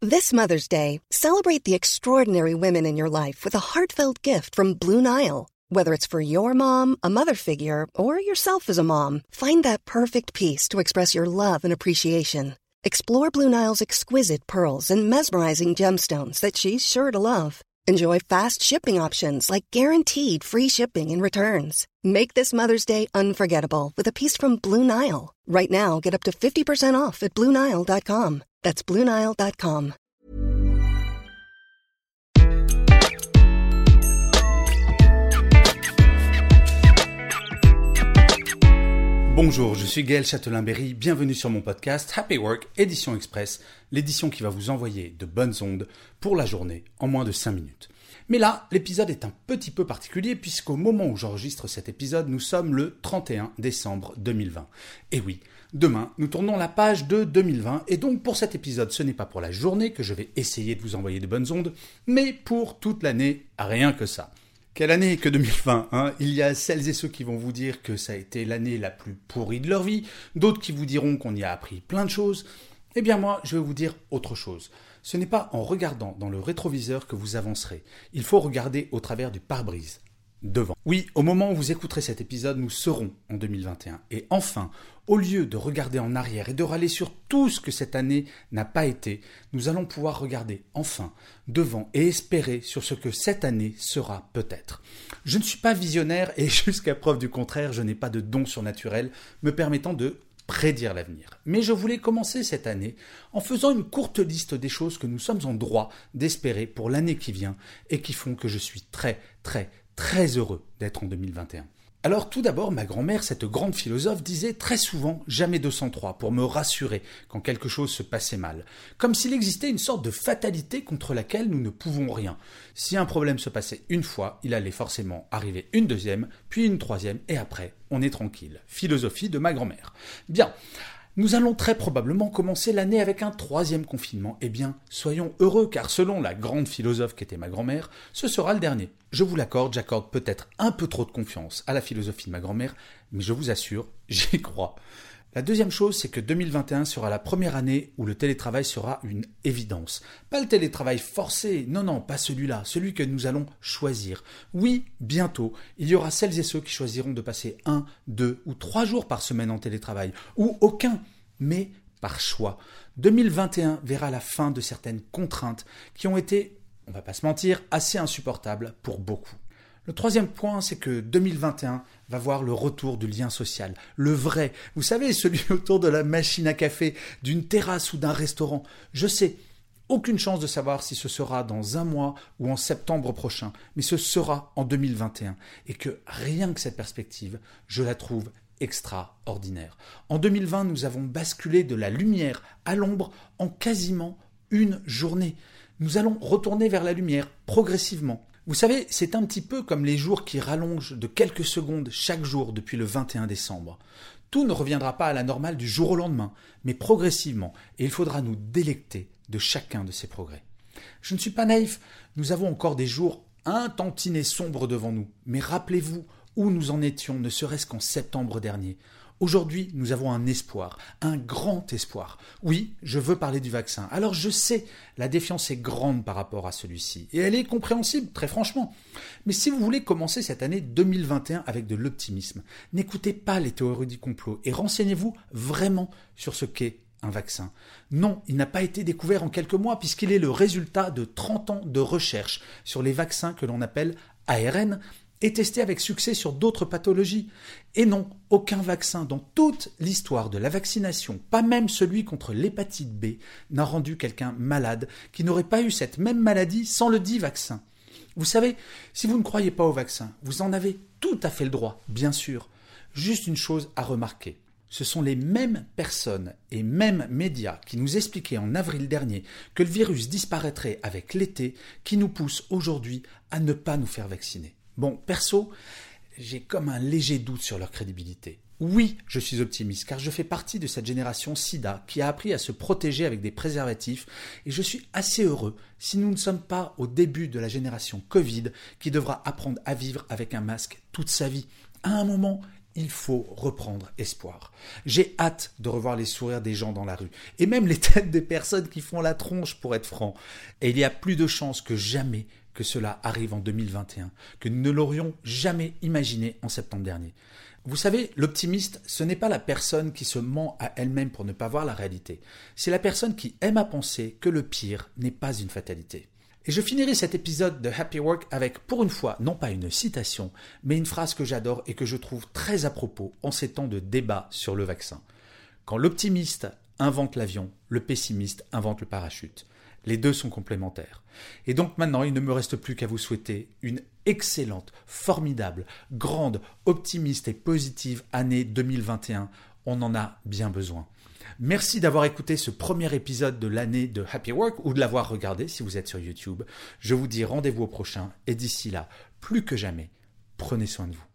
This Mother's Day, celebrate the extraordinary women in your life with a heartfelt gift from Blue Nile. Whether it's for your mom, a mother figure, or yourself as a mom, find that perfect piece to express your love and appreciation. Explore Blue Nile's exquisite pearls and mesmerizing gemstones that she's sure to love. Enjoy fast shipping options like guaranteed free shipping and returns. Make this Mother's Day unforgettable with a piece from Blue Nile. Right now, get up to 50% off at BlueNile.com. That's BlueNile.com. Bonjour, je suis Gaël Châtelain-Berry, bienvenue sur mon podcast Happy Work, édition express, l'édition qui va vous envoyer de bonnes ondes pour la journée en moins de 5 minutes. Mais là, l'épisode est un petit peu particulier puisqu'au moment où j'enregistre cet épisode, nous sommes le 31 décembre 2020. Et oui, demain, nous tournons la page de 2020 et donc pour cet épisode, ce n'est pas pour la journée que je vais essayer de vous envoyer de bonnes ondes, mais pour toute l'année, rien que ça. Quelle année que 2020, hein? Il y a celles et ceux qui vont vous dire que ça a été l'année la plus pourrie de leur vie, d'autres qui vous diront qu'on y a appris plein de choses. Eh bien moi, je vais vous dire autre chose. Ce n'est pas en regardant dans le rétroviseur que vous avancerez. Il faut regarder au travers du pare-brise, devant. Oui, au moment où vous écouterez cet épisode, nous serons en 2021. Et enfin, au lieu de regarder en arrière et de râler sur tout ce que cette année n'a pas été, nous allons pouvoir regarder enfin devant et espérer sur ce que cette année sera peut-être. Je ne suis pas visionnaire et jusqu'à preuve du contraire, je n'ai pas de don surnaturel me permettant de prédire l'avenir. Mais je voulais commencer cette année en faisant une courte liste des choses que nous sommes en droit d'espérer pour l'année qui vient et qui font que je suis très heureux d'être en 2021. Alors tout d'abord, ma grand-mère, cette grande philosophe, disait très souvent « jamais 203 » pour me rassurer quand quelque chose se passait mal. Comme s'il existait une sorte de fatalité contre laquelle nous ne pouvons rien. Si un problème se passait une fois, il allait forcément arriver une deuxième, puis une troisième, et après, on est tranquille. Philosophie de ma grand-mère. Bien. Nous allons très probablement commencer l'année avec un 3e confinement. Eh bien, soyons heureux, car selon la grande philosophe qu'était ma grand-mère, ce sera le dernier. Je vous l'accorde, j'accorde peut-être un peu trop de confiance à la philosophie de ma grand-mère, mais je vous assure, j'y crois. La deuxième chose, c'est que 2021 sera la première année où le télétravail sera une évidence. Pas le télétravail forcé, non, pas celui-là, celui que nous allons choisir. Oui, bientôt, il y aura celles et ceux qui choisiront de passer 1, 2 ou 3 jours par semaine en télétravail, ou aucun, mais par choix. 2021 verra la fin de certaines contraintes qui ont été, on va pas se mentir, assez insupportables pour beaucoup. Le 3e point, c'est que 2021 va voir le retour du lien social. Le vrai, vous savez, celui autour de la machine à café, d'une terrasse ou d'un restaurant. Je sais, aucune chance de savoir si ce sera dans un mois ou en septembre prochain, mais ce sera en 2021. Et que rien que cette perspective, je la trouve extraordinaire. En 2020, nous avons basculé de la lumière à l'ombre en quasiment une journée. Nous allons retourner vers la lumière progressivement. Vous savez, c'est un petit peu comme les jours qui rallongent de quelques secondes chaque jour depuis le 21 décembre. Tout ne reviendra pas à la normale du jour au lendemain, mais progressivement, et il faudra nous délecter de chacun de ces progrès. Je ne suis pas naïf, nous avons encore des jours un tantinet sombres devant nous, mais rappelez-vous où nous en étions, ne serait-ce qu'en septembre dernier. Aujourd'hui, nous avons un espoir, un grand espoir. Oui, je veux parler du vaccin. Alors je sais, la défiance est grande par rapport à celui-ci. Et elle est compréhensible, très franchement. Mais si vous voulez commencer cette année 2021 avec de l'optimisme, n'écoutez pas les théories du complot et renseignez-vous vraiment sur ce qu'est un vaccin. Non, il n'a pas été découvert en quelques mois puisqu'il est le résultat de 30 ans de recherche sur les vaccins que l'on appelle ARN, et testé avec succès sur d'autres pathologies. Et non, aucun vaccin dans toute l'histoire de la vaccination, pas même celui contre l'hépatite B, n'a rendu quelqu'un malade qui n'aurait pas eu cette même maladie sans le dit vaccin. Vous savez, si vous ne croyez pas au vaccin, vous en avez tout à fait le droit, bien sûr. Juste une chose à remarquer. Ce sont les mêmes personnes et mêmes médias qui nous expliquaient en avril dernier que le virus disparaîtrait avec l'été qui nous poussent aujourd'hui à ne pas nous faire vacciner. Bon, perso, j'ai comme un léger doute sur leur crédibilité. Oui, je suis optimiste car je fais partie de cette génération SIDA qui a appris à se protéger avec des préservatifs et je suis assez heureux si nous ne sommes pas au début de la génération Covid qui devra apprendre à vivre avec un masque toute sa vie. À un moment, il faut reprendre espoir. J'ai hâte de revoir les sourires des gens dans la rue, et même les têtes des personnes qui font la tronche pour être franc. Et il y a plus de chances que jamais que cela arrive en 2021, que nous ne l'aurions jamais imaginé en septembre dernier. Vous savez, l'optimiste, ce n'est pas la personne qui se ment à elle-même pour ne pas voir la réalité. C'est la personne qui aime à penser que le pire n'est pas une fatalité. Et je finirai cet épisode de Happy Work avec, pour une fois, non pas une citation, mais une phrase que j'adore et que je trouve très à propos en ces temps de débat sur le vaccin. Quand l'optimiste invente l'avion, le pessimiste invente le parachute. Les deux sont complémentaires. Et donc maintenant, il ne me reste plus qu'à vous souhaiter une excellente, formidable, grande, optimiste et positive année 2021. On en a bien besoin. Merci d'avoir écouté ce premier épisode de l'année de Happy Work ou de l'avoir regardé si vous êtes sur YouTube. Je vous dis rendez-vous au prochain et d'ici là, plus que jamais, prenez soin de vous.